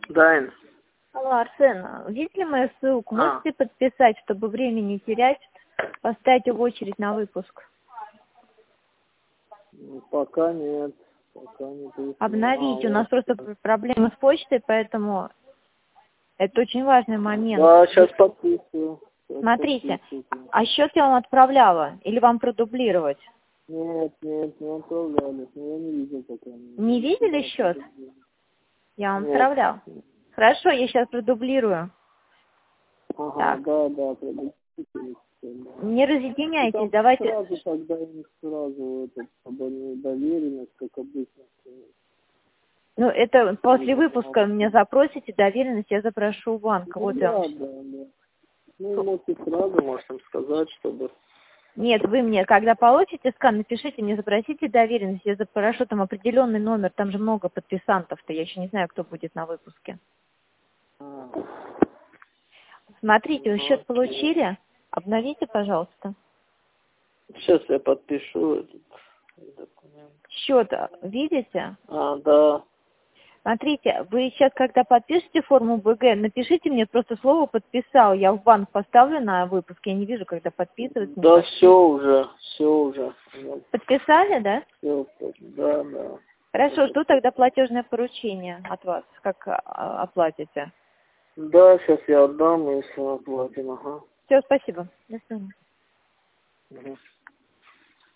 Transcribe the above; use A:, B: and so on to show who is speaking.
A: Да, Ин.
B: Алло, Арсен, видите ли мою ссылку? Можете подписать, чтобы время не терять, поставить в очередь на выпуск?
A: Пока нет. Пока не
B: Обновите, у нас просто проблемы с почтой, поэтому это очень важный момент.
A: Да, сейчас подписываю.
B: Смотрите, а счет я вам отправляла или вам продублировать?
A: Нет, не отправляли. Я не видел пока.
B: Не видели счет? Я вам
A: Нет.
B: отправлял. Хорошо, я сейчас продублирую.
A: Ага,
B: Так.
A: да,
B: Не разъединяйтесь,
A: там
B: давайте...
A: Сразу тогда им сразу чтобы не доверенность, как обычно.
B: Ну, это после выпуска меня запросите, доверенность я запрошу у банка.
A: Ну,
B: Вот
A: да.
B: я.
A: Ну, можете сразу, можем сказать, чтобы...
B: Нет, вы мне, когда получите скан, напишите мне, запросите доверенность, я запрошу там определенный номер, там же много подписантов-то, я еще не знаю, кто будет на выпуске. Смотрите, вы счет получили? Обновите, пожалуйста.
A: Сейчас я подпишу этот документ.
B: Счет видите?
A: Да.
B: Смотрите, вы сейчас, когда подпишете форму БГ, напишите мне просто слово «подписал». Я в банк поставлю на выпуск, я не вижу, когда подписывать.
A: Да, все уже.
B: Подписали, да?
A: Все, да.
B: Хорошо, жду тогда платежное поручение от вас, как оплатите.
A: Да, сейчас я отдам и все оплатим, ага.
B: Все, спасибо. До свидания.
A: Угу.